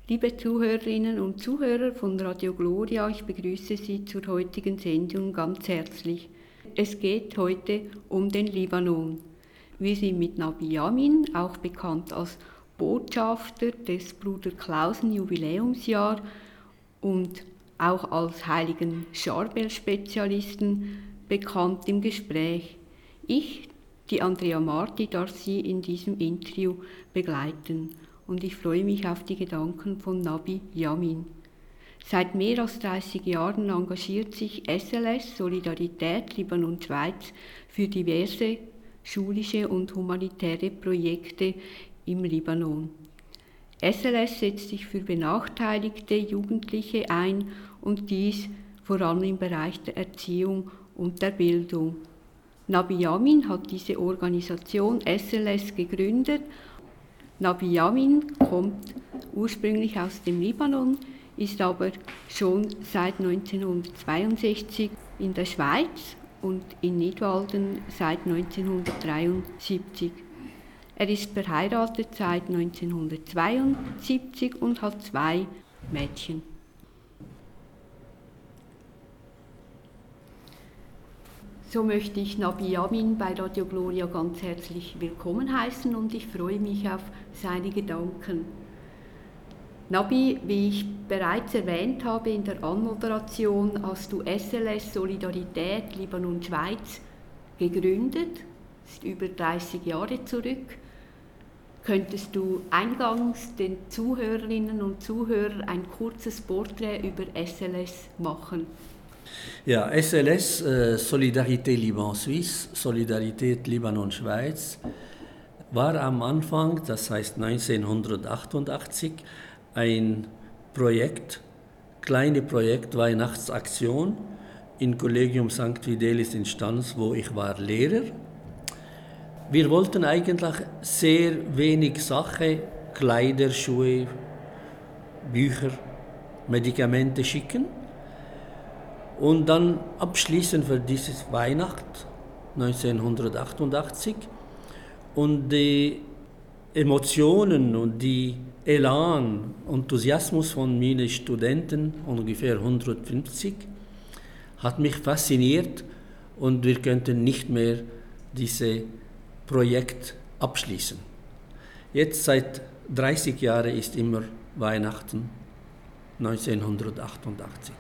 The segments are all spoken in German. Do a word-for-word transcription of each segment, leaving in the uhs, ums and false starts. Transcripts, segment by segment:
Liebe Zuhörerinnen und Zuhörer von Radio Gloria, ich begrüße Sie zur heutigen Sendung ganz herzlich. Es geht heute um den Libanon. Wir sind mit Nabi Yamin, auch bekannt als Botschafter des Bruder Klausen Jubiläumsjahr und auch als heiligen Scharbel-Spezialisten bekannt im Gespräch. Ich, die Andrea Marti, darf Sie in diesem Interview begleiten und ich freue mich auf die Gedanken von Nabi Yamin. Seit mehr als dreißig Jahren engagiert sich S L S Solidarität Libanon-Schweiz für diverse schulische und humanitäre Projekte im Libanon. S L S setzt sich für benachteiligte Jugendliche ein und dies vor allem im Bereich der Erziehung und der Bildung. Nabi Yamin hat diese Organisation S L S gegründet. Nabi Yamin kommt ursprünglich aus dem Libanon, ist aber schon seit neunzehnhundertzweiundsechzig in der Schweiz und in Nidwalden seit neunzehnhundertdreiundsiebzig. Er ist verheiratet seit neunzehnhundertzweiundsiebzig und hat zwei Mädchen. So möchte ich Nabi Yamin bei Radio Gloria ganz herzlich willkommen heißen und ich freue mich auf seine Gedanken. Nabi, wie ich bereits erwähnt habe in der Anmoderation, hast du S L S Solidarität Libanon-Schweiz gegründet, das ist über dreißig Jahre zurück. Könntest du eingangs den Zuhörerinnen und Zuhörern ein kurzes Porträt über S L S machen? Ja, S L S, äh, Solidarité Liban-Suisse, Solidarität Libanon-Schweiz, war am Anfang, das heißt neunzehnhundertachtundachtzig, ein Projekt, kleine Projekt, Weihnachtsaktion im Collegium Sankt Fidelis in Stans, wo ich war Lehrer. Wir wollten eigentlich sehr wenig Sache, Kleider, Schuhe, Bücher, Medikamente schicken. Und dann abschließen für dieses Weihnacht neunzehnhundertachtundachtzig und die Emotionen und die Elan, Enthusiasmus von meinen Studenten, ungefähr hundertfünfzig, hat mich fasziniert und wir könnten nicht mehr dieses Projekt abschließen. Jetzt seit dreißig Jahren ist immer Weihnachten neunzehnhundertachtundachtzig.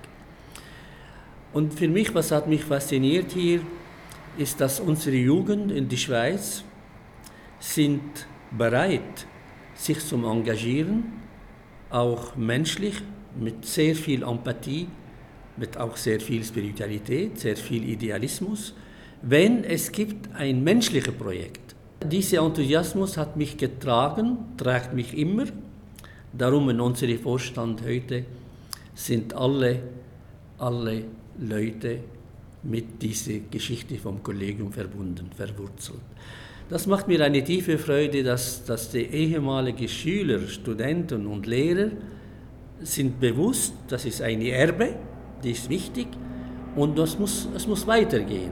Und für mich, was hat mich fasziniert hier, ist, dass unsere Jugend in der Schweiz sind bereit, sich zu engagieren, auch menschlich, mit sehr viel Empathie, mit auch sehr viel Spiritualität, sehr viel Idealismus, wenn es gibt ein menschliches Projekt. Dieser Enthusiasmus hat mich getragen, trägt mich immer. Darum in unserem Vorstand heute sind alle, alle Leute mit dieser Geschichte vom Kollegium verbunden, verwurzelt. Das macht mir eine tiefe Freude, dass, dass die ehemaligen Schüler, Studenten und Lehrer sind bewusst, das ist eine Erbe, die ist wichtig und das muss, es muss weitergehen.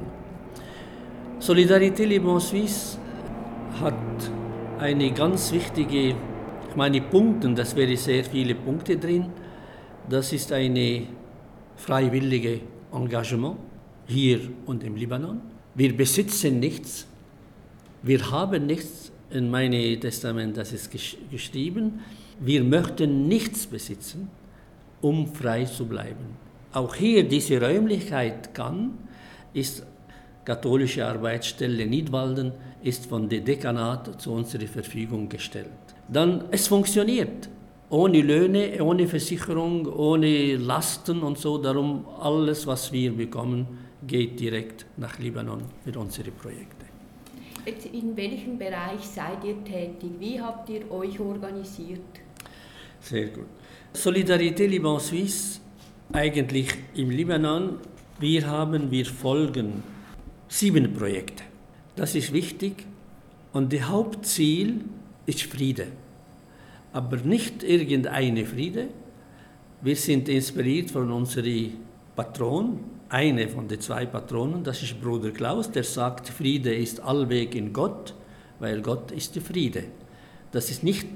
Solidarité Liban-Suisse hat eine ganz wichtige, ich meine Punkte, das wären sehr viele Punkte drin, das ist eine freiwillige Engagement hier und im Libanon. Wir besitzen nichts, wir haben nichts, in meinem Testament das ist geschrieben, wir möchten nichts besitzen, um frei zu bleiben. Auch hier diese Räumlichkeit kann, ist katholische Arbeitsstelle Nidwalden, ist von der Dekanat zu unserer Verfügung gestellt. Dann, es funktioniert. Ohne Löhne, ohne Versicherung, ohne Lasten und so. Darum alles, was wir bekommen, geht direkt nach Libanon für unsere Projekte. Jetzt in welchem Bereich seid ihr tätig? Wie habt ihr euch organisiert? Sehr gut. Solidarité Liban-Suisse, eigentlich im Libanon, wir haben, wir folgen sieben Projekte. Das ist wichtig und das Hauptziel ist Friede. Aber nicht irgendeine Friede. Wir sind inspiriert von unserem Patron, eine von den zwei Patronen, das ist Bruder Klaus, der sagt, Friede ist allweg in Gott, weil Gott ist der Friede. Das ist nicht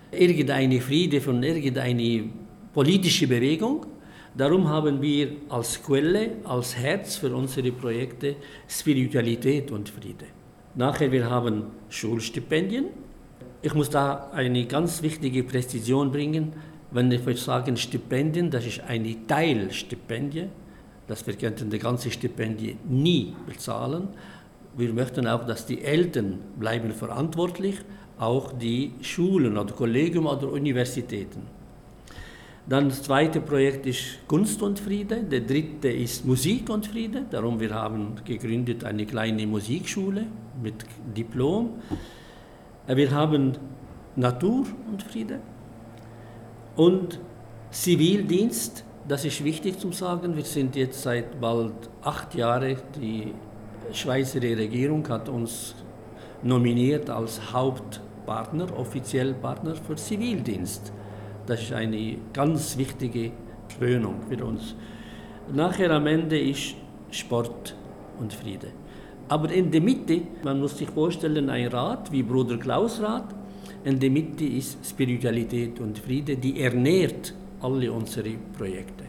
irgendeine Friede von irgendeiner politischen Bewegung. Darum haben wir als Quelle, als Herz für unsere Projekte Spiritualität und Friede. Nachher wir haben Schulstipendien. Ich muss da eine ganz wichtige Präzision bringen. Wenn wir sagen Stipendien, das ist eine Teilstipendie. Das wir könnten die ganze Stipendie nie bezahlen. Wir möchten auch, dass die Eltern bleiben verantwortlich, auch die Schulen oder Kollegium oder Universitäten. Dann das zweite Projekt ist Kunst und Friede, der dritte ist Musik und Friede. Darum wir haben gegründet eine kleine Musikschule mit Diplom. Wir haben Natur und Friede und Zivildienst. Das ist wichtig zu sagen. Wir sind jetzt seit bald acht Jahren, die Schweizer Regierung hat uns nominiert als Hauptpartner, offiziell Partner für Zivildienst. Das ist eine ganz wichtige Krönung für uns. Nachher am Ende ist Sport und Friede. Aber in der Mitte, man muss sich vorstellen, ein Rat wie Bruder Klaus Rat, in der Mitte ist Spiritualität und Friede, die ernährt alle unsere Projekte.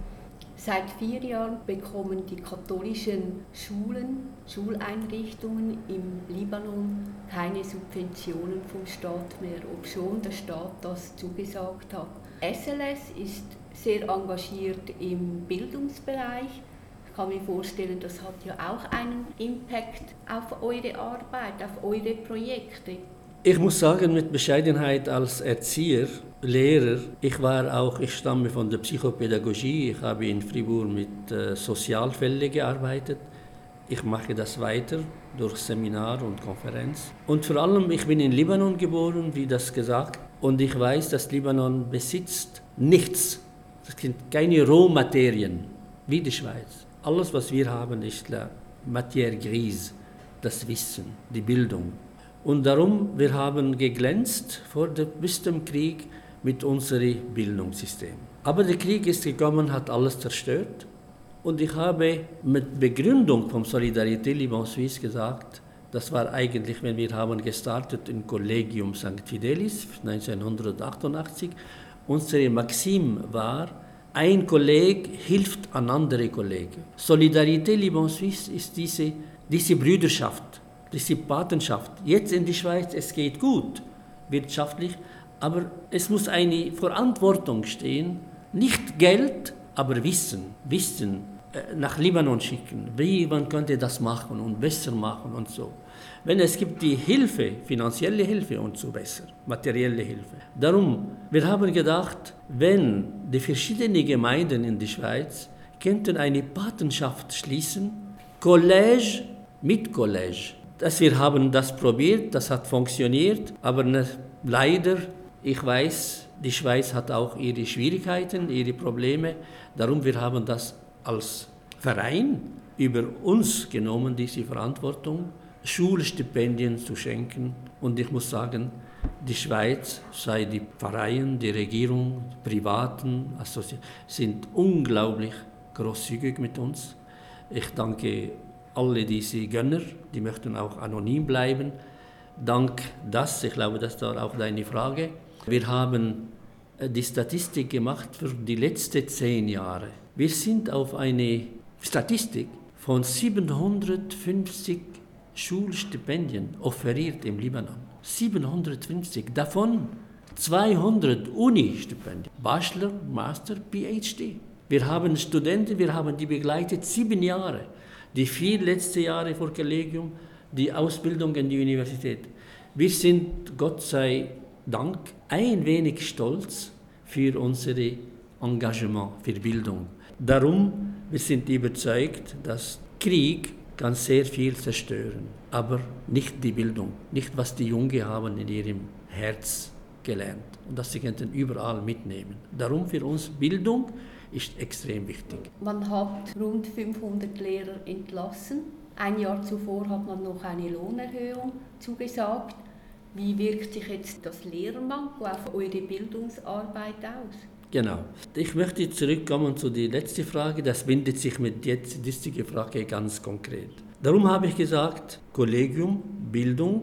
Seit vier Jahren bekommen die katholischen Schulen, Schuleinrichtungen im Libanon keine Subventionen vom Staat mehr, obschon der Staat das zugesagt hat. S L S ist sehr engagiert im Bildungsbereich. Ich kann mir vorstellen, das hat ja auch einen Impact auf eure Arbeit, auf eure Projekte. Ich muss sagen, mit Bescheidenheit als Erzieher, Lehrer, ich war auch, ich stamme von der Psychopädagogie, ich habe in Fribourg mit äh, Sozialfällen gearbeitet. Ich mache das weiter durch Seminar und Konferenz. Und vor allem, ich bin in Libanon geboren, wie das gesagt, und ich weiß, dass Libanon besitzt nichts. Es sind keine Rohmaterien, wie die Schweiz. Alles, was wir haben, ist la Matière grise, das Wissen, die Bildung. Und darum, wir haben geglänzt vor der, bis zum Krieg mit unserem Bildungssystem. Aber der Krieg ist gekommen, hat alles zerstört. Und ich habe mit Begründung von Solidarité Liban Suisse gesagt, das war eigentlich, wenn wir haben gestartet im Collegium Sankt Fidelis neunzehnhundertachtundachtzig, unsere Maxime war, ein Kollege hilft an andere Kollegen. Solidarité Liban Suisse ist diese, diese Brüderschaft. diese Patenschaft. Jetzt in der Schweiz, es geht gut, wirtschaftlich, aber es muss eine Verantwortung stehen, nicht Geld, aber Wissen, Wissen äh, nach Libanon schicken, wie man könnte das machen und besser machen und so. Wenn es gibt die Hilfe, finanzielle Hilfe und so besser, materielle Hilfe. Darum, wir haben gedacht, wenn die verschiedenen Gemeinden in der Schweiz könnten eine Patenschaft schließen, Collège mit Collège. Das wir haben das probiert, das hat funktioniert, aber ne, leider, ich weiß, die Schweiz hat auch ihre Schwierigkeiten, ihre Probleme. Darum wir haben das als Verein über uns genommen, diese Verantwortung, Schulstipendien zu schenken. Und ich muss sagen, die Schweiz, sei die Vereine, die Regierung, Privaten, Assozi- sind unglaublich großzügig mit uns. Ich danke alle diese Gönner, die möchten auch anonym bleiben. Dank das, ich glaube, das war auch deine Frage. Wir haben die Statistik gemacht für die letzten zehn Jahre. Wir sind auf eine Statistik von siebenhundertfünfzig Schulstipendien offeriert im Libanon. siebenhundertfünfzig, davon zweihundert Uni-Stipendien, Bachelor, Master, P H D. Wir haben Studenten, wir haben die begleitet sieben Jahre. Die vier letzten Jahre vor Kollegium, die Ausbildung in die Universität. Wir sind, Gott sei Dank, ein wenig stolz für unser Engagement für Bildung. Darum, wir sind überzeugt, dass Krieg kann sehr viel zerstören, aber nicht die Bildung, nicht was die Jungen haben in ihrem Herz gelernt und das sie könnten überall mitnehmen. Darum für uns Bildung ist extrem wichtig. Man hat rund fünfhundert Lehrer entlassen. Ein Jahr zuvor hat man noch eine Lohnerhöhung zugesagt. Wie wirkt sich jetzt das Lehrermangel auf eure Bildungsarbeit aus? Genau. Ich möchte zurückkommen zu der letzten Frage. Das bindet sich mit der jetzigen Frage ganz konkret. Darum habe ich gesagt, Kollegium, Bildung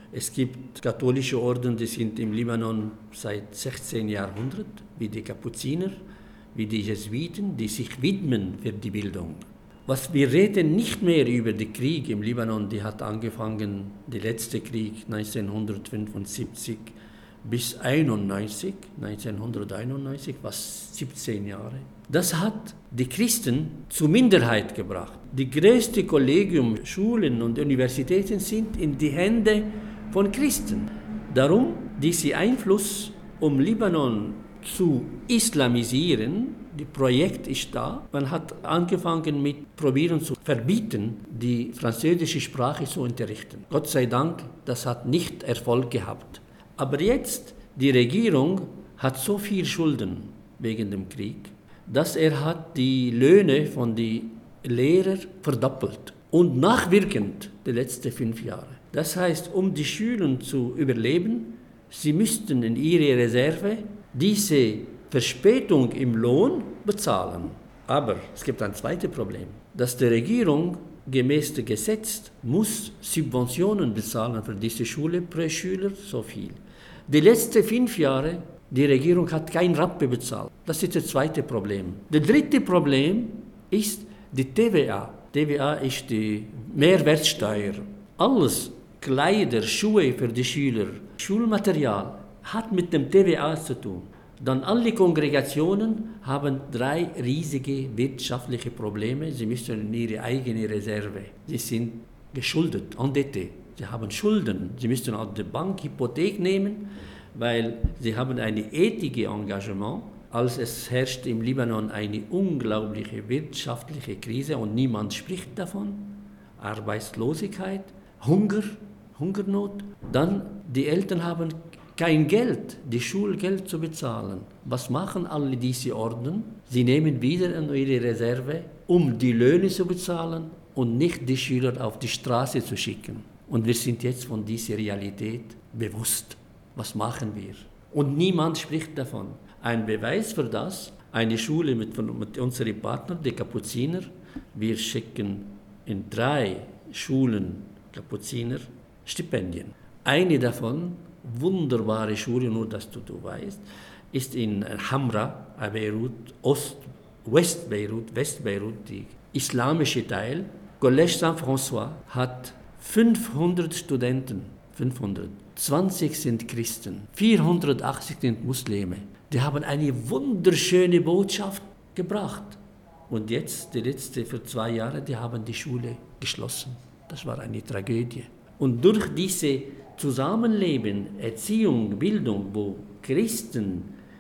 Es gibt katholische Orden, die sind im Libanon seit sechzehnten Jahrhundert, wie die Kapuziner, wie die Jesuiten, die sich widmen für die Bildung. Was wir reden nicht mehr über den Krieg im Libanon, die hat angefangen, der letzte Krieg neunzehnhundertfünfundsiebzig bis einundneunzig, neunzehnhunderteinundneunzig, was siebzehn Jahre. Das hat die Christen zur Minderheit gebracht. Die größte Kollegium, Schulen und Universitäten sind in die Hände von Christen. Darum, dieser Einfluss, um Libanon zu islamisieren, das Projekt ist da. Man hat angefangen mit Probieren zu verbieten, die französische Sprache zu unterrichten. Gott sei Dank, das hat nicht Erfolg gehabt. Aber jetzt, die Regierung hat so viel Schulden wegen dem Krieg, dass er hat die Löhne von den Lehrern verdoppelt und nachwirkend die letzten fünf Jahre. Das heißt, um die Schüler zu überleben, sie müssten in ihre Reserve diese Verspätung im Lohn bezahlen. Aber es gibt ein zweites Problem, dass die Regierung gemäß dem Gesetz muss Subventionen bezahlen für diese Schule pro Schüler so viel. Die letzten fünf Jahre, die Regierung hat kein Rappe bezahlt. Das ist das zweite Problem. Das dritte Problem ist die T V A. T V A ist die Mehrwertsteuer. Alles, Kleider, Schuhe für die Schüler, Schulmaterial, hat mit dem T V A zu tun. Dann alle Kongregationen haben drei riesige wirtschaftliche Probleme. Sie müssen in ihre eigene Reserve. Sie sind geschuldet, endetté. Sie haben Schulden. Sie müssen auch die Bank Hypothek nehmen, weil sie haben ein ethisches Engagement. Als es herrscht im Libanon eine unglaubliche wirtschaftliche Krise und niemand spricht davon. Arbeitslosigkeit, Hunger, Hungernot. Dann die Eltern haben kein Geld, die Schulgeld zu bezahlen. Was machen alle diese Orden? Sie nehmen wieder in ihre Reserve, um die Löhne zu bezahlen und nicht die Schüler auf die Straße zu schicken. Und wir sind jetzt von dieser Realität bewusst. Was machen wir? Und niemand spricht davon. Ein Beweis für das, eine Schule mit, mit unseren Partnern, die Kapuziner. Wir schicken in drei Schulen Kapuziner Stipendien. Eine davon, wunderbare Schule, nur dass du, du weißt, ist in Hamra, Beirut, Ost, West Beirut, West Beirut, die islamische Teil. Collège Saint-François hat fünfhundert Studenten, fünfhundert. zwanzig sind Christen, vierhundertachtzig sind Muslime. Die haben eine wunderschöne Botschaft gebracht. Und jetzt, die letzte für zwei Jahre, die haben die Schule geschlossen. Das war eine Tragödie. Und durch diese Zusammenleben, Erziehung, Bildung, wo Christen,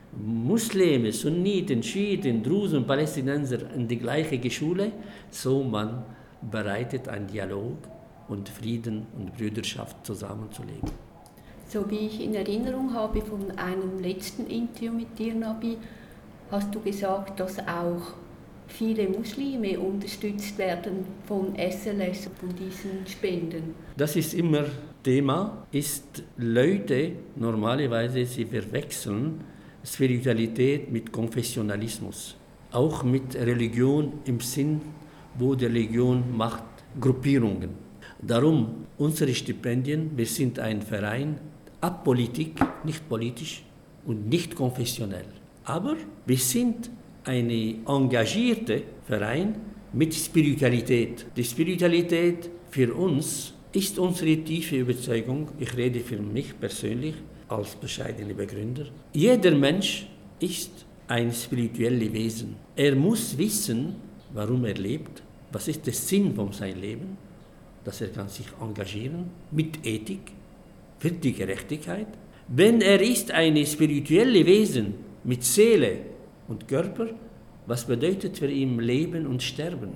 Muslime, Sunniten, Schiiten, Drusen, Palästinenser in die gleiche Schule, so man bereitet einen Dialog und Frieden und Brüderschaft zusammenzuleben. So wie ich in Erinnerung habe von einem letzten Interview mit dir, Nabi, hast du gesagt, dass auch viele Muslime unterstützt werden von S L S, von diesen Spenden. Das ist immer Thema, ist Leute normalerweise, sie verwechseln Spiritualität mit Konfessionalismus, auch mit Religion im Sinn, wo die Religion macht Gruppierungen. Darum unsere Stipendien, wir sind ein Verein, apolitik, nicht politisch und nicht konfessionell. Aber wir sind ein engagierter Verein mit Spiritualität. Die Spiritualität für uns ist unsere tiefe Überzeugung, ich rede für mich persönlich als bescheidener Begründer. Jeder Mensch ist ein spirituelles Wesen. Er muss wissen, warum er lebt, was ist der Sinn von seinem Leben, dass er kann sich engagieren mit Ethik, für die Gerechtigkeit. Wenn er ist ein spirituelles Wesen mit Seele und Körper, was bedeutet für ihn Leben und Sterben?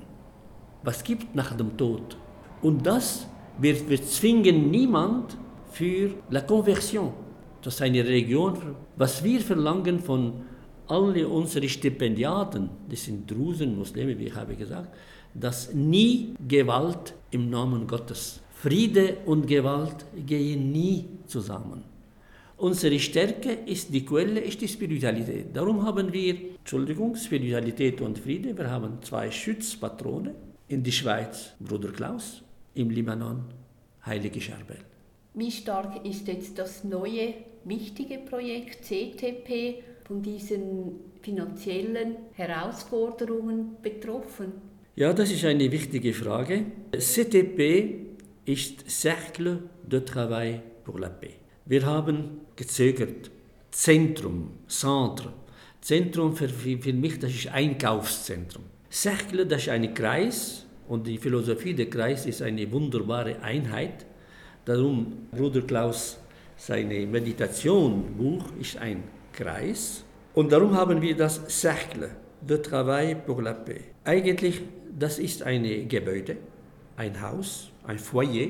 Was gibt nach dem Tod? Und das, wir, wir zwingen niemand für la Conversion. Das ist eine Religion. Was wir verlangen von allen unseren Stipendiaten, das sind Drusen, Muslime, wie ich habe gesagt, dass nie Gewalt im Namen Gottes. Friede und Gewalt gehen nie zusammen. Unsere Stärke ist die Quelle, ist die Spiritualität. Darum haben wir, Entschuldigung, Spiritualität und Friede. Wir haben zwei Schutzpatrone. In der Schweiz Bruder Klaus, im Libanon Heilige Charbel. Wie stark ist jetzt das neue, wichtige Projekt C T P von diesen finanziellen Herausforderungen betroffen? Ja, das ist eine wichtige Frage. C T P ist Cercle de Travail pour la Paix. Wir haben gezögert. Zentrum, Centre. Zentrum für, für mich, das ist Einkaufszentrum. Cercle, das ist ein Kreis und die Philosophie der Kreis ist eine wunderbare Einheit. Darum, Bruder Klaus, seine Meditation-Buch ist ein Kreis. Und darum haben wir das Cercle de Travail pour la Paix. Eigentlich, das ist ein Gebäude, ein Haus, ein Foyer.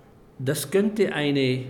Das könnte eine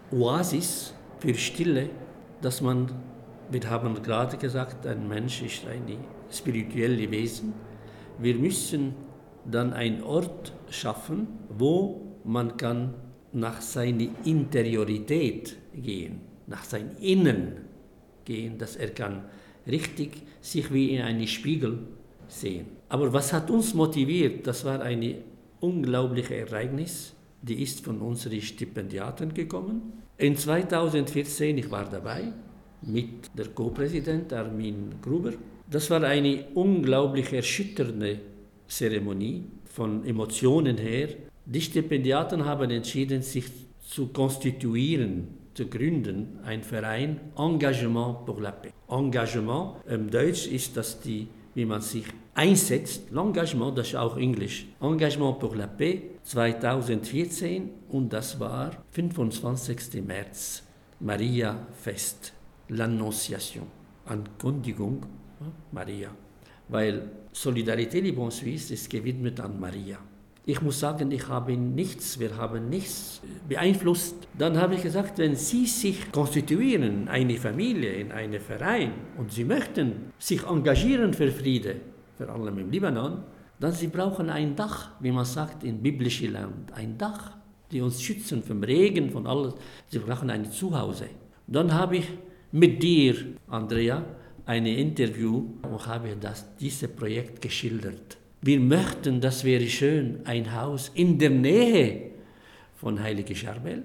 Oasis für Stille, dass man, wir haben gerade gesagt, ein Mensch ist ein spirituelles Wesen. Wir müssen dann einen Ort schaffen, wo man kann nach seiner Interiorität gehen, nach seinem Innen gehen, dass er kann richtig sich wie in einen Spiegel sehen. Aber was hat uns motiviert? Das war ein unglaubliches Ereignis. Die ist von unseren Stipendiaten gekommen. In zweitausendvierzehn, ich war dabei, mit der Co-Präsident Armin Gruber. Das war eine unglaublich erschütternde Zeremonie von Emotionen her. Die Stipendiaten haben entschieden, sich zu konstituieren, zu gründen, ein Verein Engagement pour la Paix. Engagement, im Deutsch ist das die, wie man sich einsetzt. L'Engagement, das ist auch Englisch. Engagement pour la Paix zweitausendvierzehn und das war fünfundzwanzigsten März, Maria-Fest, l'Annonciation, Ankündigung, Maria. Weil Solidarité Liban Suisse ist gewidmet an Maria. Ich muss sagen, ich habe nichts, wir haben nichts beeinflusst. Dann habe ich gesagt, wenn Sie sich konstituieren, eine Familie, in einen Verein, und Sie möchten sich engagieren für Friede, vor allem im Libanon, dann Sie brauchen ein Dach, wie man sagt, in biblischem Land, ein Dach, die uns schützen vom Regen, von alles. Sie brauchen ein Zuhause. Dann habe ich mit dir, Andrea, ein Interview und habe das, dieses Projekt geschildert. Wir möchten, das wäre schön, ein Haus in der Nähe von Heilige Charbel,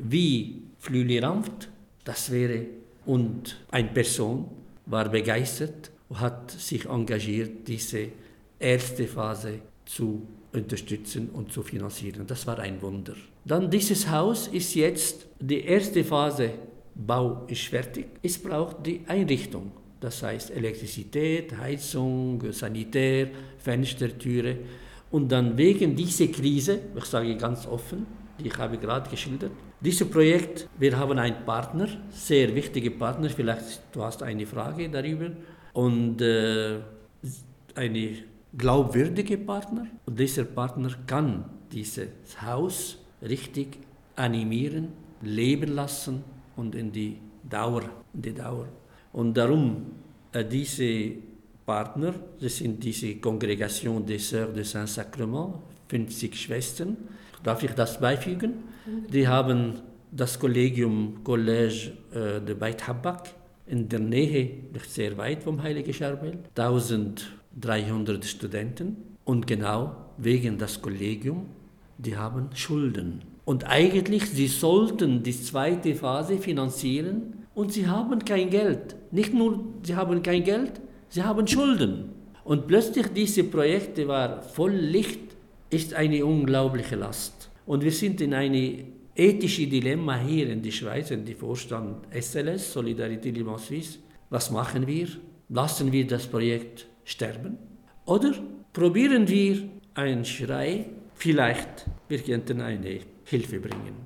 wie Flüeli-Ramft, das wäre, und eine Person war begeistert und hat sich engagiert, diese erste Phase zu unterstützen und zu finanzieren. Das war ein Wunder. Dann dieses Haus ist jetzt, die erste Phase, Bau ist fertig, es braucht die Einrichtung. Das heißt Elektrizität, Heizung, Sanitär, Fenster, Türe. Und dann wegen dieser Krise, ich sage ganz offen, die ich habe gerade geschildert, dieses Projekt, wir haben einen Partner, sehr wichtigen Partner, vielleicht du hast eine Frage darüber, und äh, eine glaubwürdige Partner. Und dieser Partner kann dieses Haus richtig animieren, leben lassen und in die Dauer, in die Dauer. Und darum, äh, diese Partner, das sind diese Kongregation des Sœurs de Saint-Sacrement, fünfzig Schwestern, darf ich das beifügen? Die haben das Kollegium Collège äh, de Beit Habak in der Nähe, nicht sehr weit vom Heiligen Charbel, eintausenddreihundert Studenten. Und genau wegen das Kollegium, die haben Schulden. Und eigentlich, sie sollten die zweite Phase finanzieren, und sie haben kein Geld. Nicht nur, sie haben kein Geld, sie haben Schulden. Und plötzlich diese Projekte waren voll Licht, ist eine unglaubliche Last. Und wir sind in einem ethischen Dilemma hier in der Schweiz, in der Vorstand S L S, Solidarité Liban Suisse. Was machen wir? Lassen wir das Projekt sterben? Oder probieren wir einen Schrei, vielleicht wir könnten eine Hilfe bringen.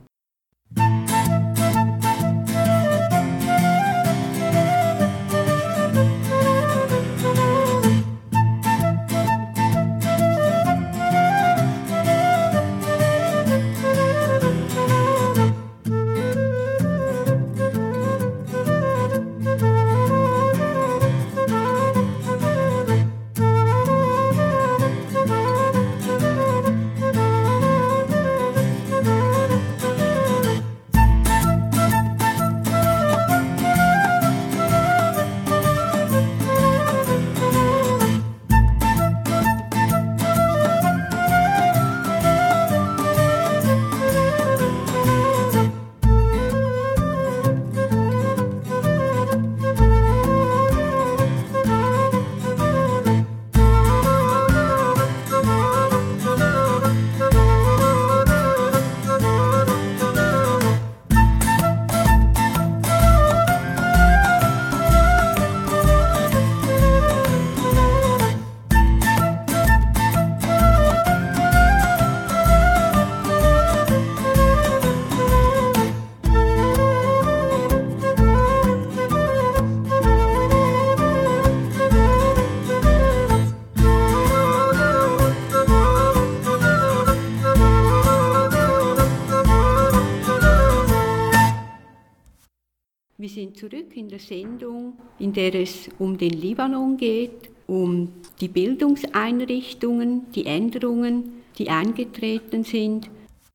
zurück in der Sendung, in der es um den Libanon geht, um die Bildungseinrichtungen, die Änderungen, die eingetreten sind.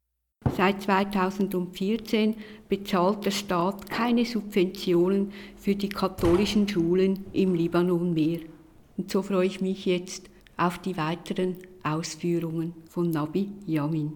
Seit zweitausendvierzehn bezahlt der Staat keine Subventionen für die katholischen Schulen im Libanon mehr. Und so freue ich mich jetzt auf die weiteren Ausführungen von Nabi Yamin.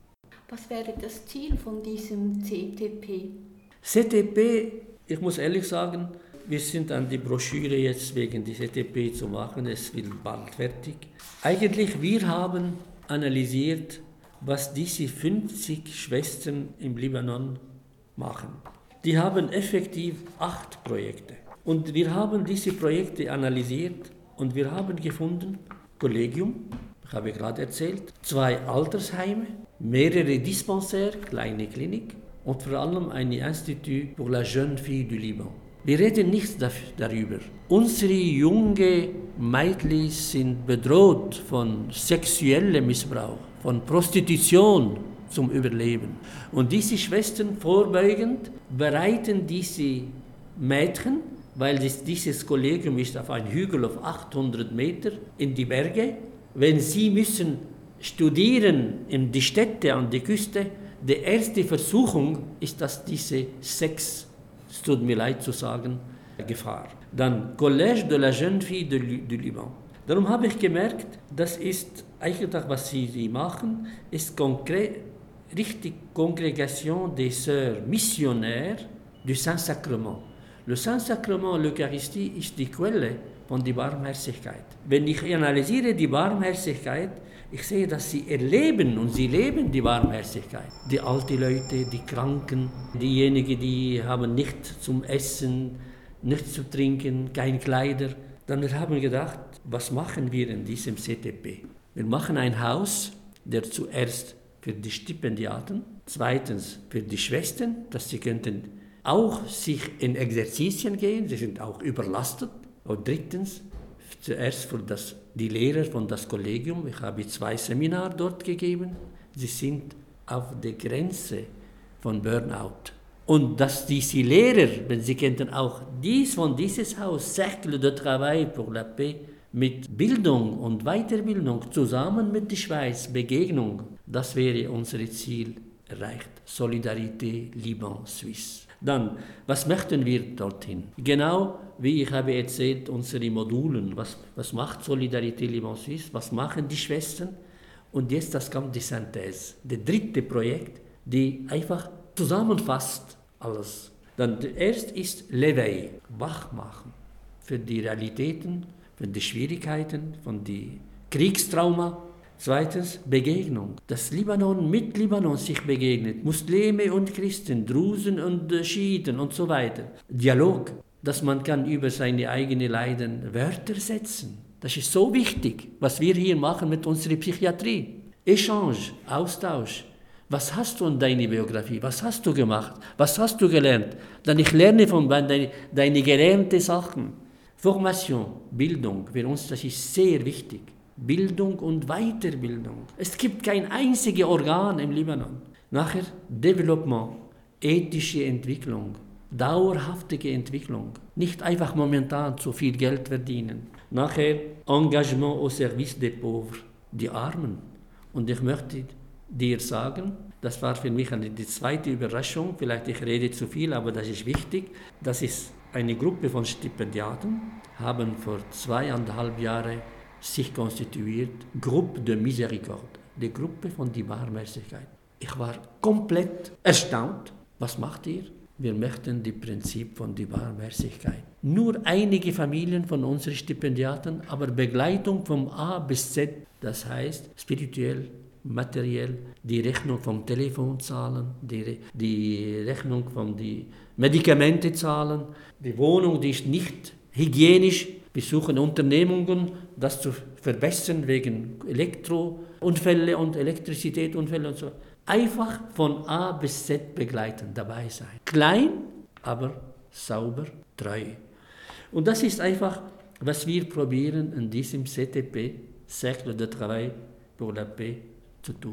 Was wäre das Ziel von diesem C T P? C T P, ich muss ehrlich sagen, wir sind an die Broschüre jetzt wegen des C T P zu machen, es wird bald fertig. Eigentlich, wir haben analysiert, was diese fünfzig Schwestern im Libanon machen. Die haben effektiv acht Projekte. Und wir haben diese Projekte analysiert und wir haben gefunden, Kollegium, ich habe gerade erzählt, zwei Altersheime, mehrere Dispensaires, kleine Klinik und vor allem ein Institut pour la jeune fille du Liban. Wir reden nichts darüber. Unsere jungen Mädchen sind bedroht von sexuellem Missbrauch, von Prostitution zum Überleben. Und diese Schwestern vorbeugend bereiten diese Mädchen, weil das, dieses Kollegium ist auf einem Hügel auf achthundert Meter in die Berge, wenn sie müssen studieren in die Städte an der Küste, die erste Versuchung ist, dass diese Sex, es tut mir leid zu sagen, Gefahr. Dann Collège de la jeune fille du, du Liban. Darum habe ich gemerkt, das ist eigentlich, was sie, sie machen, ist konkret, richtig Congrégation des Sœurs Missionnaires du Saint-Sacrement. Le Saint-Sacrement, l'Eucharistie, ist die Quelle von der Barmherzigkeit. Wenn ich analysiere die Barmherzigkeit, ich sehe, dass sie erleben und sie leben die Barmherzigkeit. Die alten Leute, die Kranken, diejenigen, die haben nichts zum Essen, nichts zu trinken, keine Kleider. Dann haben wir gedacht, was machen wir in diesem C T P? Wir machen ein Haus, der zuerst für die Stipendiaten, zweitens für die Schwestern, dass sie könnten auch sich in Exerzitien gehen, sie sind auch überlastet. Und drittens, zuerst für das, die Lehrer von das Kollegium, ich habe zwei Seminare dort gegeben, sie sind auf der Grenze von Burnout. Und dass diese Lehrer, wenn sie könnten auch dies von dieses Haus, Cercle de Travail pour la Paix, mit Bildung und Weiterbildung zusammen mit der Schweiz, Begegnung, das wäre unser Ziel erreicht. Solidarität Liban-Suisse. Dann, was möchten wir dorthin? Genau wie ich habe erzählt, unsere Modulen, was, was macht Solidarität Liban-Suisse, was machen die Schwestern? Und jetzt das kommt die Synthese, das dritte Projekt, die einfach zusammenfasst alles. Dann erst ist L'éveil, wachmachen für die Realitäten, für die Schwierigkeiten, von die Kriegstrauma. Zweitens Begegnung, dass Libanon mit Libanon sich begegnet, Muslime und Christen, Drusen und Schiiten und so weiter. Dialog, dass man kann über seine eigenen Leiden Wörter setzen. Das ist so wichtig, was wir hier machen mit unserer Psychiatrie. Échange, Austausch. Was hast du in deiner Biografie? Was hast du gemacht? Was hast du gelernt? Dann ich lerne von deinen deine gelernten Sachen. Formation, Bildung, für uns das ist sehr wichtig. Bildung und Weiterbildung. Es gibt kein einziges Organ im Libanon. Nachher Development, ethische Entwicklung, dauerhaftige Entwicklung. Nicht einfach momentan zu viel Geld verdienen. Nachher Engagement au service des pauvres, die Armen. Und ich möchte dir sagen, das war für mich eine, die zweite Überraschung, vielleicht ich rede zu viel, aber das ist wichtig, das ist eine Gruppe von Stipendiaten, haben vor zweieinhalb Jahren sich konstituiert, Gruppe de Miséricorde, die Gruppe von die Barmherzigkeit. Ich war komplett erstaunt. Was macht ihr? Wir möchten das Prinzip von die Barmherzigkeit. Nur einige Familien von unseren Stipendiaten, aber Begleitung vom A bis Z, das heißt spirituell, materiell, die Rechnung vom Telefon zahlen, die, die Rechnung von die Medikamente zahlen, die Wohnung, die ist nicht hygienisch. Wir suchen Unternehmungen, das zu verbessern wegen Elektrounfälle und Elektrizitätsunfälle und so. Einfach von A bis Z begleiten, dabei sein. Klein, aber sauber, treu. Und das ist einfach, was wir probieren in diesem C T P, Cercle de Travail pour la Paix, zu tun.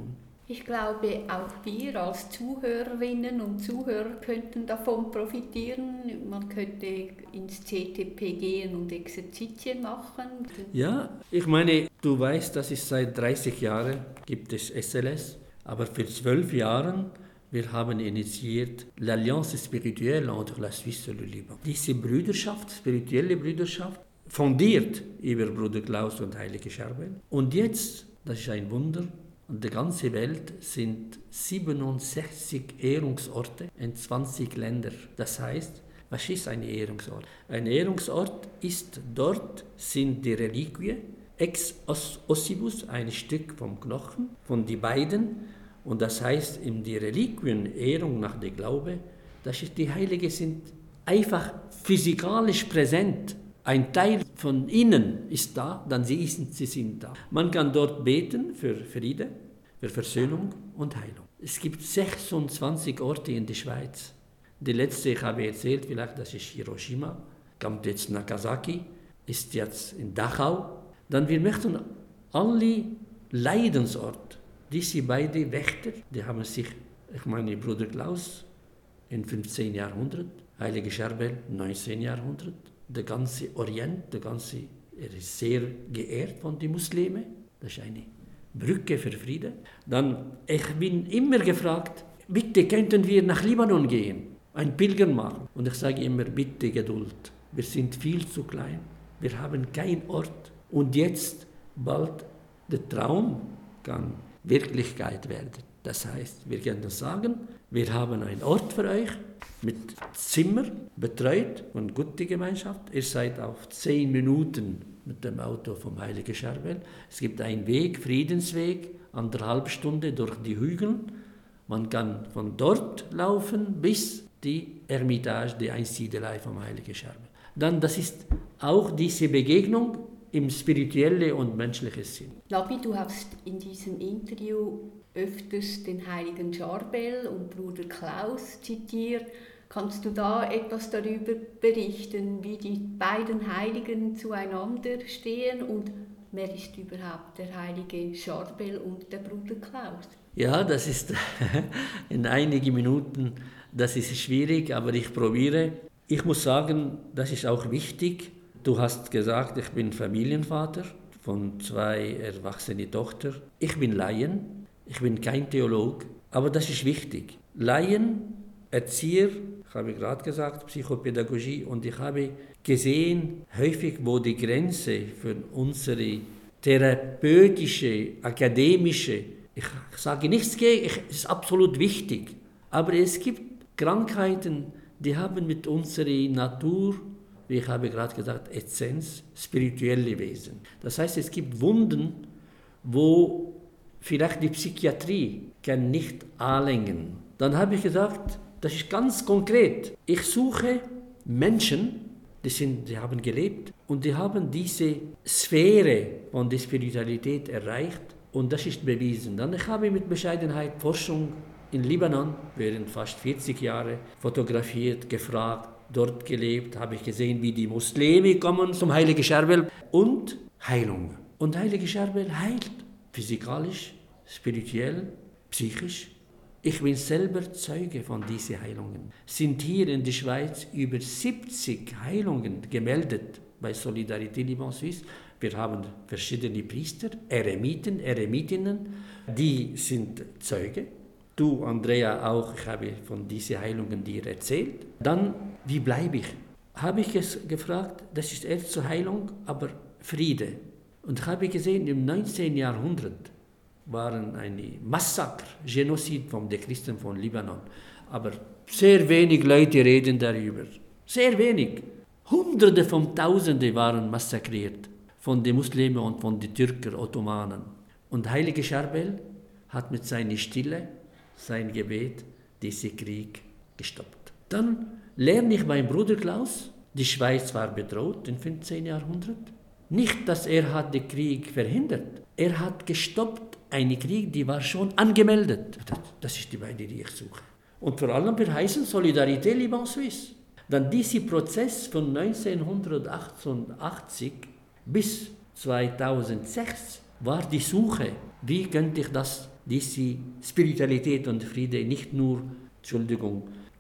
Ich glaube, auch wir als Zuhörerinnen und Zuhörer könnten davon profitieren. Man könnte ins C T P gehen und Exerzitien machen. Ja, ich meine, du weißt, dass es seit dreißig Jahren gibt es S L S, aber für zwölf Jahre wir haben initiiert l'Alliance spirituelle entre la Suisse et le Liban. Diese Brüderschaft, spirituelle Brüderschaft, fundiert über Bruder Klaus und Heilige Charbel. Und jetzt, das ist ein Wunder, und die ganze Welt sind siebenundsechzig Ehrungsorte in zwanzig Ländern. Das heißt, was ist ein Ehrungsort? Ein Ehrungsort ist, dort sind die Reliquien, ex ossibus, ein Stück vom Knochen, von die beiden. Und das heißt, in die Reliquien, Ehrung nach dem Glaube, das ist, die Heiligen sind einfach physikalisch präsent. Ein Teil von ihnen ist da, dann sie, ist, sie sind da. Man kann dort beten für Friede, für Versöhnung und Heilung. Es gibt sechsundzwanzig Orte in der Schweiz. Die letzte, ich habe erzählt, vielleicht das ist Hiroshima, kommt jetzt Nagasaki, ist jetzt in Dachau. Dann wir möchten alle Leidensorte, diese beiden Wächter, die haben sich, ich meine Bruder Klaus im fünfzehnten Jahrhundert, Heilige Charbel im neunzehnten Jahrhundert, der ganze Orient, der ganze, er ist sehr geehrt von den Muslimen. Das ist eine Brücke für Frieden. Dann, ich bin immer gefragt, bitte könnten wir nach Libanon gehen, ein Pilgern machen. Und ich sage immer, bitte Geduld. Wir sind viel zu klein, wir haben keinen Ort. Und jetzt, bald, der Traum kann Wirklichkeit werden. Das heißt, wir können sagen, wir haben einen Ort für euch, mit Zimmer, betreut von guter Gemeinschaft. Ihr seid auf zehn Minuten mit dem Auto vom Heiligen Charbel. Es gibt einen Weg, Friedensweg, anderthalb Stunden durch die Hügel. Man kann von dort laufen bis die Ermitage, die Einsiedelei vom Heiligen Charbel. Dann, das ist auch diese Begegnung im spirituellen und menschlichen Sinn. Nabi, du hast in diesem Interview öfters den Heiligen Charbel und Bruder Klaus zitiert. Kannst du da etwas darüber berichten, wie die beiden Heiligen zueinander stehen und wer ist überhaupt der Heilige Charbel und der Bruder Klaus? Ja, das ist in einigen Minuten, das ist schwierig, aber ich probiere. Ich muss sagen, das ist auch wichtig. Du hast gesagt, ich bin Familienvater von zwei erwachsenen Tochtern. Ich bin Laien, ich bin kein Theologe, aber das ist wichtig. Laien, Erzieher, ich habe gerade gesagt, Psychopädagogie, und ich habe gesehen, häufig, wo die Grenze für unsere therapeutische, akademische, ich sage nichts gegen, es ist absolut wichtig, aber es gibt Krankheiten, die haben mit unserer Natur, wie ich habe gerade gesagt, Essenz, spirituelle Wesen. Das heißt, es gibt Wunden, wo vielleicht die Psychiatrie kann nicht anlängen. Dann habe ich gesagt, das ist ganz konkret. Ich suche Menschen, die, sind, die haben gelebt und die haben diese Sphäre von der Spiritualität erreicht und das ist bewiesen. Dann ich habe mit Bescheidenheit Forschung in Libanon während fast vierzig Jahre fotografiert, gefragt, dort gelebt, habe ich gesehen, wie die Muslime kommen zum Heiligen Charbel und Heilung. Und Heilige Charbel heilt physikalisch, spirituell, psychisch. Ich bin selber Zeuge von diesen Heilungen. Es sind hier in der Schweiz über siebzig Heilungen gemeldet bei Solidarité Liban Suisse. Wir haben verschiedene Priester, Eremiten, Eremitinnen, die sind Zeuge. Du, Andrea, auch, ich habe von diesen Heilungen dir erzählt. Dann, wie bleibe ich? Habe ich es gefragt, das ist erst zur Heilung, aber Friede. Und ich habe gesehen, im neunzehnten Jahrhundert waren ein Massaker, Genozid von den Christen von Libanon. Aber sehr wenig Leute reden darüber. Sehr wenig. Hunderte von Tausenden waren massakriert von den Muslimen und von den Türken, Ottomanen. Und Heilige Charbel hat mit seiner Stille, sein Gebet, diesen Krieg gestoppt. Dann lerne ich meinen Bruder Klaus, die Schweiz war bedroht im fünfzehnten Jahrhundert. Nicht, dass er hat den Krieg verhindert. Er hat gestoppt einen Krieg, die war schon angemeldet. Das ist die beide, die ich suche. Und vor allem, wir heißen Solidarité Liban Suisse. Dann dieser Prozess von neunzehnhundertachtundachtzig bis zweitausendsechs war die Suche Wie könnte ich das, diese Spiritualität und Friede nicht nur, Entschuldigung,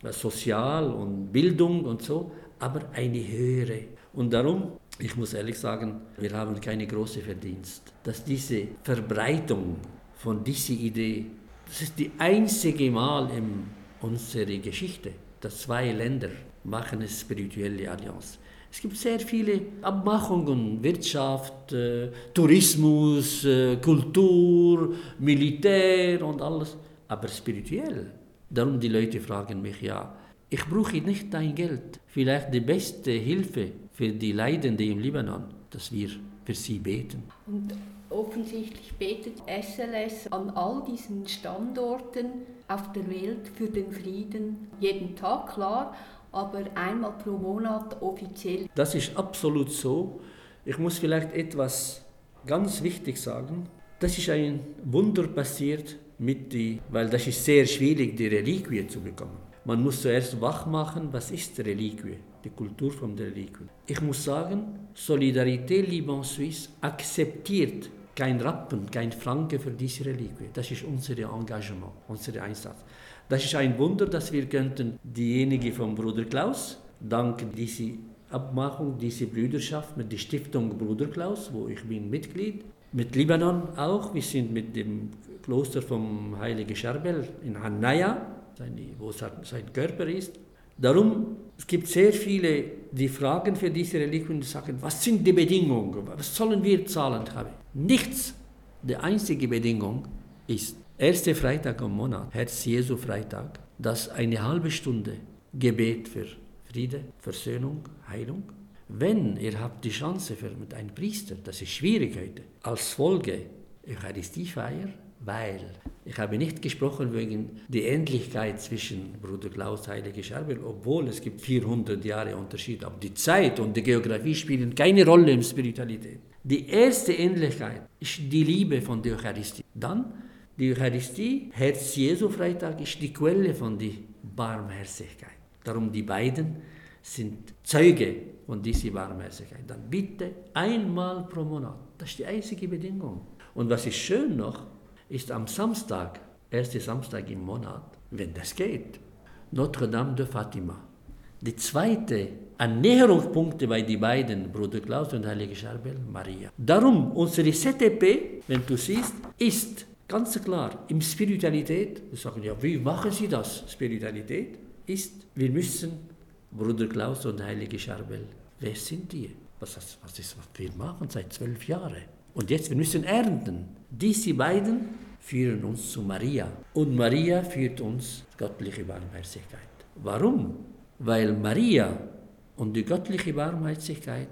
sozial und Bildung und so, aber eine höhere. Und darum, ich muss ehrlich sagen, wir haben keine große Verdienst, dass diese Verbreitung von dieser Idee, das ist die einzige Mal in unserer Geschichte, dass zwei Länder machen eine spirituelle Allianz. Es gibt sehr viele Abmachungen, Wirtschaft, äh, Tourismus, äh, Kultur, Militär und alles, aber spirituell. Darum die Leute fragen mich, ja, ich brauche nicht dein Geld. Vielleicht die beste Hilfe für die Leidenden im Libanon, dass wir für sie beten. Und offensichtlich betet S L S an all diesen Standorten auf der Welt für den Frieden jeden Tag, klar, aber einmal pro Monat offiziell. Das ist absolut so. Ich muss vielleicht etwas ganz wichtig sagen. Das ist ein Wunder passiert, mit die, weil das ist sehr schwierig, die Reliquie zu bekommen. Man muss zuerst wach machen, was ist die Reliquie, die Kultur von der Reliquie. Ich muss sagen, Solidarité Liban-Suisse akzeptiert kein Rappen, kein Franke für diese Reliquie. Das ist unser Engagement, unser Einsatz. Das ist ein Wunder, dass wir könnten diejenigen vom Bruder Klaus, dank dieser Abmachung, dieser Brüderschaft mit der Stiftung Bruder Klaus, wo ich bin Mitglied, mit Libanon auch, wir sind mit dem Kloster vom Heiligen Charbel in Hanaya, wo sein Körper ist. Darum, es gibt sehr viele, die fragen für diese Reliquien und sagen, was sind die Bedingungen, was sollen wir zahlen? Nichts. Die einzige Bedingung ist, erster Freitag im Monat, Herz-Jesu-Freitag, dass eine halbe Stunde Gebet für Friede, Versöhnung, Heilung. Wenn ihr habt die Chance für mit einem Priester, das ist schwierig heute, als Folge Eucharistiefeier, weil ich habe nicht gesprochen wegen der Ähnlichkeit zwischen Bruder Klaus, Heilige Charbel, obwohl es gibt vierhundert Jahre Unterschied, aber die Zeit und die Geografie spielen keine Rolle in Spiritualität. Die erste Ähnlichkeit ist die Liebe von der Eucharistie. Dann die Eucharistie, Herz-Jesu-Freitag, ist die Quelle von der Barmherzigkeit. Darum die beiden sind Zeuge von dieser Barmherzigkeit. Dann bitte einmal pro Monat. Das ist die einzige Bedingung. Und was ist schön noch, ist am Samstag, erster Samstag im Monat, wenn das geht, Notre Dame de Fatima. Die zweite Annäherungspunkte bei den beiden, Bruder Klaus und Heilige Charbel, Maria. Darum, unsere Z T P, wenn du siehst, ist ganz klar, in Spiritualität, wir sagen ja, wie machen Sie das? Spiritualität ist, wir müssen, Bruder Klaus und Heilige Charbel, wer sind die? Was, was ist, was wir machen seit zwölf Jahren? Und jetzt, wir müssen ernten. Diese beiden führen uns zu Maria. Und Maria führt uns göttliche Barmherzigkeit. Warum? Weil Maria und die göttliche Barmherzigkeit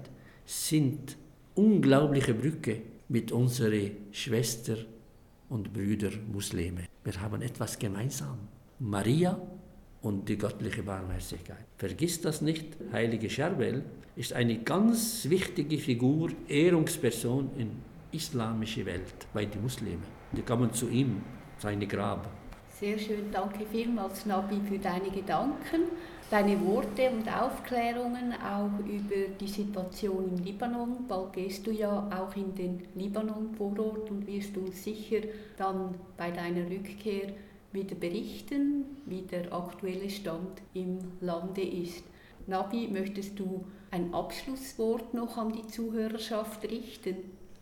sind unglaubliche Brücke mit unseren Schwestern und Brüdern Muslime. Wir haben etwas gemeinsam. Maria und die göttliche Barmherzigkeit. Vergiss das nicht, Heilige Charbel ist eine ganz wichtige Figur, Ehrungsperson in der islamischen Welt, bei den Muslimen. Die kommen zu ihm, seine Grab. Sehr schön, danke vielmals, Nabi, für deine Gedanken, deine Worte und Aufklärungen auch über die Situation im Libanon. Bald gehst du ja auch in den Libanon vor Ort und wirst uns sicher dann bei deiner Rückkehr wieder berichten, wie der aktuelle Stand im Lande ist. Nabi, möchtest du ein Abschlusswort noch an die Zuhörerschaft richten?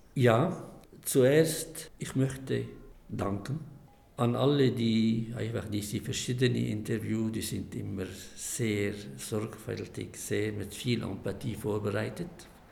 Ja, zuerst, ich möchte danken an alle, die einfach diese verschiedenen Interviews, die sind immer sehr sorgfältig, sehr mit viel Empathie vorbereitet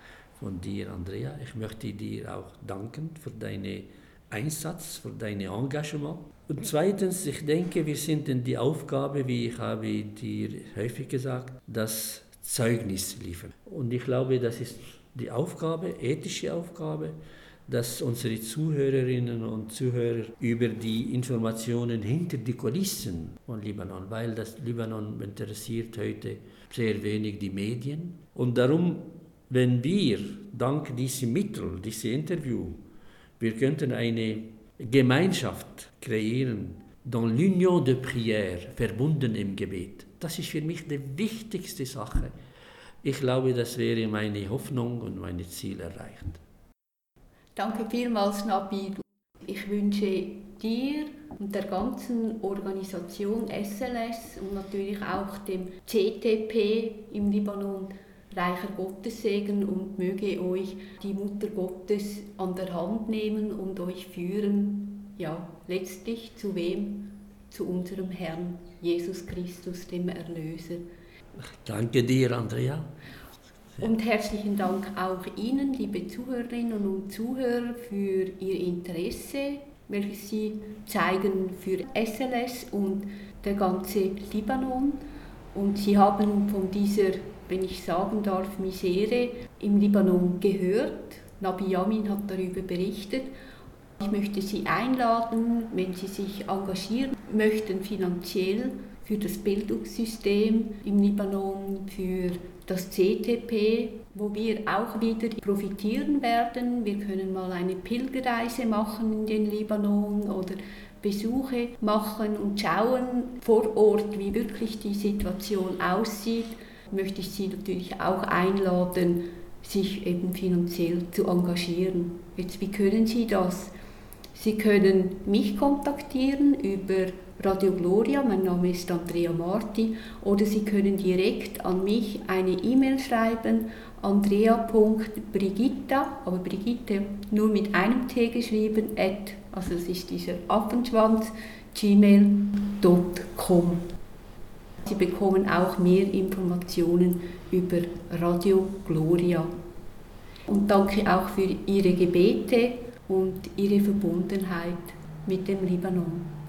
von dir, Andrea. Ich möchte dir auch danken für deinen Einsatz, für dein Engagement. Und zweitens, ich denke, wir sind in die Aufgabe, wie ich habe dir häufig gesagt, das Zeugnis liefern. Und ich glaube, das ist die Aufgabe, ethische Aufgabe, dass unsere Zuhörerinnen und Zuhörer über die Informationen hinter die Kulissen von Libanon, weil das Libanon interessiert heute sehr wenig die Medien. Und darum, wenn wir dank diesem Mittel, diesem Interview, wir könnten eine Gemeinschaft kreieren, dans l'union de prière, verbunden im Gebet. Das ist für mich die wichtigste Sache. Ich glaube, das wäre meine Hoffnung und mein Ziel erreicht. Danke vielmals, Nabi. ich wünsche dir und der ganzen Organisation S L S und natürlich auch dem C T P im Libanon reicher Gottessegen und möge euch die Mutter Gottes an der Hand nehmen und euch führen, ja, letztlich zu wem? Zu unserem Herrn Jesus Christus, dem Erlöser. Danke dir, Andrea. Und herzlichen Dank auch Ihnen, liebe Zuhörerinnen und Zuhörer, für Ihr Interesse, welches Sie zeigen für S L S und der ganze Libanon. Und Sie haben von dieser, wenn ich sagen darf, Misere im Libanon gehört. Nabi Yamin hat darüber berichtet. Ich möchte Sie einladen, wenn Sie sich engagieren möchten finanziell für das Bildungssystem im Libanon, für das C T P, wo wir auch wieder profitieren werden. Wir können mal eine Pilgerreise machen in den Libanon oder Besuche machen und schauen vor Ort, wie wirklich die Situation aussieht. Möchte ich Sie natürlich auch einladen, sich eben finanziell zu engagieren. Jetzt, wie können Sie das? Sie können mich kontaktieren über Radio Gloria, mein Name ist Andrea Marti, oder Sie können direkt an mich eine E-Mail schreiben, andrea punkt brigitta, aber Brigitte nur mit einem T geschrieben, at, also das ist dieser Affenschwanz, gmail punkt com. Sie bekommen auch mehr Informationen über Radio Gloria. Und danke auch für Ihre Gebete und Ihre Verbundenheit mit dem Libanon.